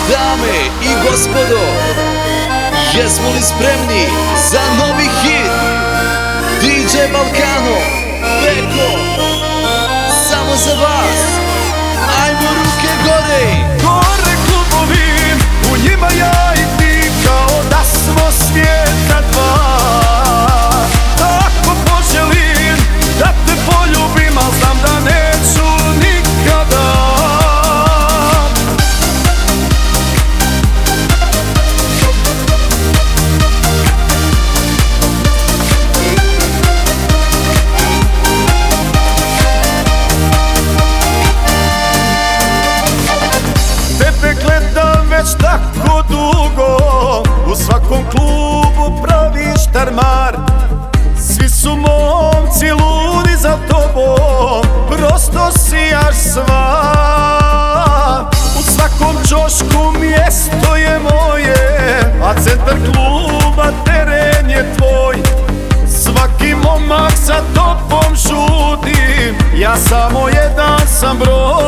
Dame i gospodo, jesmo li spremni za novi hit? DJ Balkano, Beko, samo za vas. Ajmo ruke gore. Gore klubovi, u njima ja i ti kao da smo svijeta dva. Tako poželim da te poljubim, al znam da neću nikada. Tebe gledam već tako dugo, u svakom klubu praviš tarmar. Svi su momci ludi za tobom, prosto sijaš sva. U svakom čošku mjesto je moje, a centar kluba teren je tvoj. Svaki momak za tobom žudi, ja samo jedan sam broj.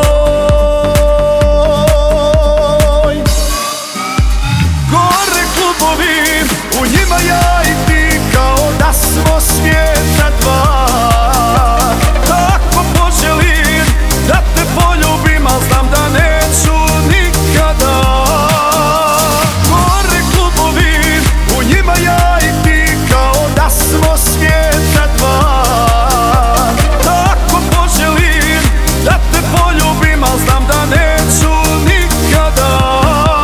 Gore klubovi, u njima ja i ti kao da smo svijeta dva. Tako poželim da te poljubim, al znam da neću nikada. Gore klubovi, u njima ja i ti kao da smo svijeta dva. Tako poželim da te poljubim, al znam da neću nikada.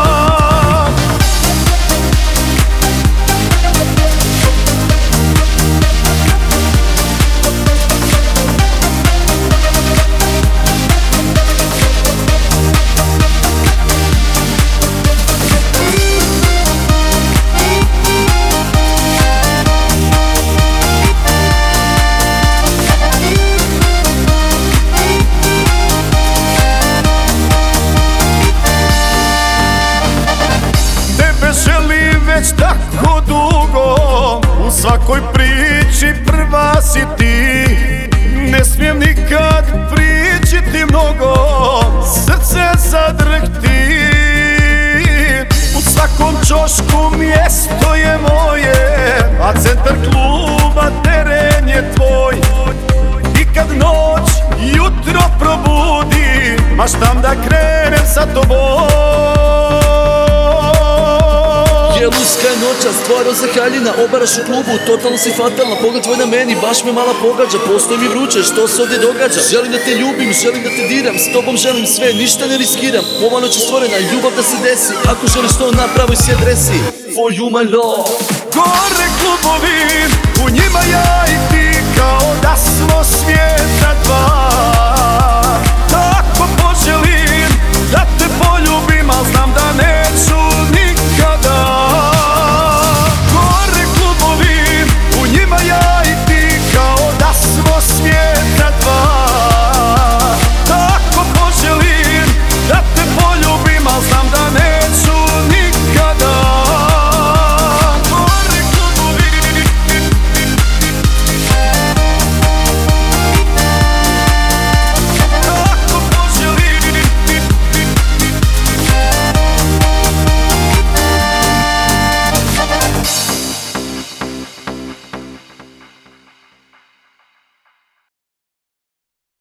Želim već tako dugo, u svakoj priči prva si ti. Ne smijem nikad pričiti mnogo, srce zadrhti. U svakom čošku mjesto je moje, a centar kluba teren je tvoj. I kad noć jutro probudi, maštam da krenem sa tobom. Jeluska je noćas, stvarno se haljina, obaraš u klubu, totalno si fatalna. Pogled tvoj na meni, baš me mala pogađa, postoji mi vruće, što se ovdje događa? Želim da te ljubim, želim da te diram, s tobom želim sve, ništa ne riskiram. Ova noć je stvorena, ljubav da se desi, ako želiš to napravi si adresi. For you my love. Gore klubovi, u njima ja i ti kao da smo svijeta dva.